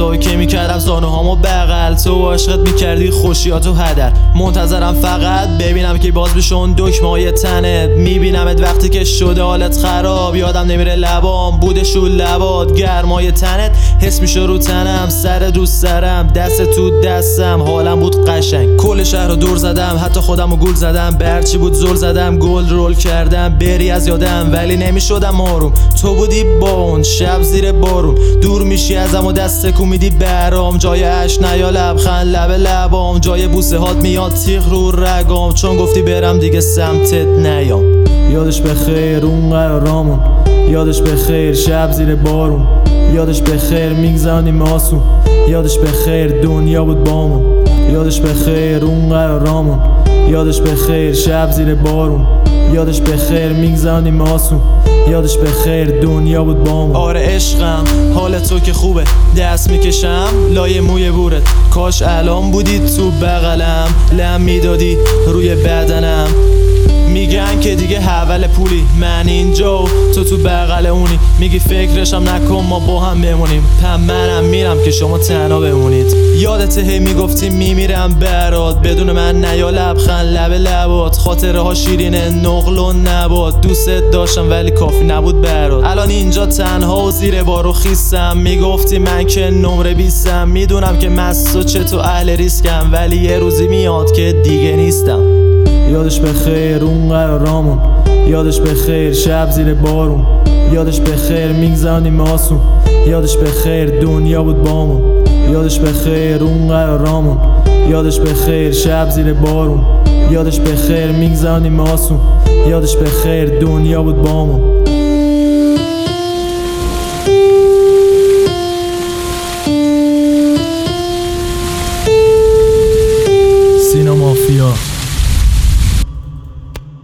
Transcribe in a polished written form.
تو که میکردم زانوهامو بغل، تو عشقت میکردی خوشیاتو هدر. منتظرم فقط ببینم که باز بشه اون دکمه‌های تنت. میبینمت وقتی که شده حالت خراب، یادم نمیره لبام بودش رو لبات. گرمای تنت حس میشه رو تنم، سر رو سرم، دست تو دستم. حالم بود قشنگ، کل شهر رو دور زدم، حتی خودم رو گول زدم. به هرچی بود زل زدم، گل رول کردم بری از یادم، ولی نمیشدم آروم. تو بودی با اون شب زیر بارون، دور میشی ازم و دست تکون میدی برام. جای عشق نیا لبخند لب لبام، جای بوسه هات میاد تیغ رو رگام. چون گفتی برم دیگه سمتت نیام. یادش بخیر اون قرارامون، یادش بخیر شب زیر بارون، یادش بخیر میگذرونیم آسون، یادش بخیر دنیا بود بامون. یادش بخیر اون قرارامون، یادش بخیر شب زیر بارون، یادش بخیر میگذرونیم آسون، یادش بخیر دنیا بود بامون. آره عشقم حال تو که خوبه، دست میکشم لای موی بورت. کاش الان بودی تو بغلم، لم میدادی روی بدنم. میگن که دیگه حول پولی، من اینجا و تو بغل اونی. میگی فکرشم نکن ما با هم بمونیم، منم میرم که شما تنها بمونید. یادته هی میگفتی میمیرم برات، بدون من نیا لبخند لب لبات. خاطره ها شیرینه نقل و نبات، دوست داشتم ولی کافی نبود برات. الان اینجا تنها و زیر بار و خیسم، میگفتی من که نمره 20م. میدونم که مست و چه تو اهل ریسکم، ولی یه روزی میاد که دیگه نیستم. یادش بخیر اون قرارامون، یادش بخیر شب زیر بارون، یادش بخیر میگذرونیم آسون، یادش بخیر دنیا بود بامون. یادش بخیر اون قرارامون، یادش بخیر شب زیر بارون، یادش بخیر میگذرونیم آسون، یادش بخیر دنیا بود بامون.